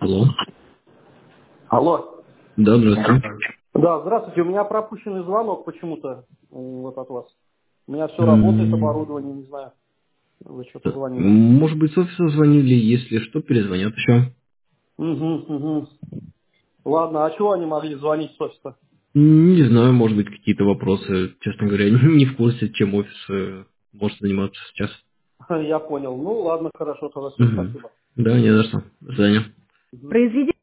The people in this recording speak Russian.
Алло. Алло. Да, здравствуйте. Да, здравствуйте. У меня пропущенный звонок почему-то вот от вас. У меня все работает, М, оборудование, не знаю. Вы что-то звонили. Может быть, с офиса звонили, если что, перезвонят еще. Угу, угу. Ладно, а чего они могли звонить с офиса? Не знаю, может быть, какие-то вопросы. Честно говоря, не в курсе, чем офис может заниматься сейчас. Я понял. Ну, ладно, хорошо, тогда все, Мгм. спасибо. Да, не за что. До свидания. Мгм.